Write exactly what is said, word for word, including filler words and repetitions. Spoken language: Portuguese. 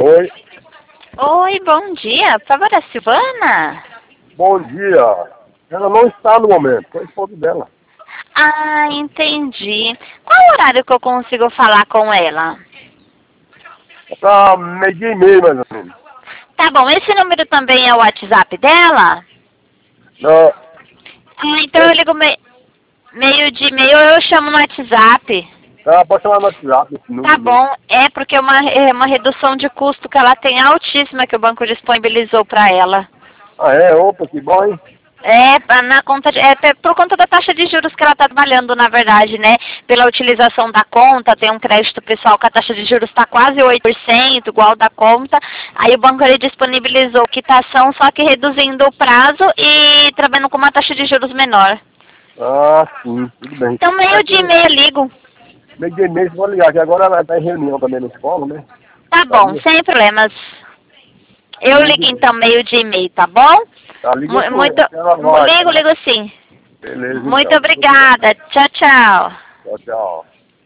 Oi. Oi, bom dia. Por favor, a Silvana? Bom dia. Ela não está no momento, foi a esposa dela. Ah, entendi. Qual horário que eu consigo falar com ela? É pra meio-dia e meio, mais ou menos. Tá bom, esse número também é o WhatsApp dela? Não, Ah, então eu ligo me... meio de meio ou eu chamo no WhatsApp. tá, pode chamar no WhatsApp esse número Tá mesmo. bom, é porque é uma, é uma redução de custo que ela tem altíssima que o banco disponibilizou para ela. Ah, é? Opa, que bom, hein? É, pa- na conta de, é pe- por conta da taxa de juros que ela está trabalhando, na verdade, né? Pela utilização da conta, tem um crédito pessoal que a taxa de juros está quase oito por cento, igual da conta. Aí o banco ele disponibilizou quitação, só que reduzindo o prazo e trabalhando com uma taxa de juros menor. Ah, sim, tudo bem. Então meio dia e Aqui, meia eu ligo. meio-dia e meio, vou ligar, que agora ela está em reunião também na escola, né? Tá bom, Sabia? sem problemas. Eu Tudo ligo bem. então meio dia e meio, tá bom? Tá, liga Mu- com Muito, ela, que ela mu- vai, ligo, tá? ligo sim. Beleza, Muito então. Muito obrigado. obrigada. Tchau, tchau. Tchau, tchau.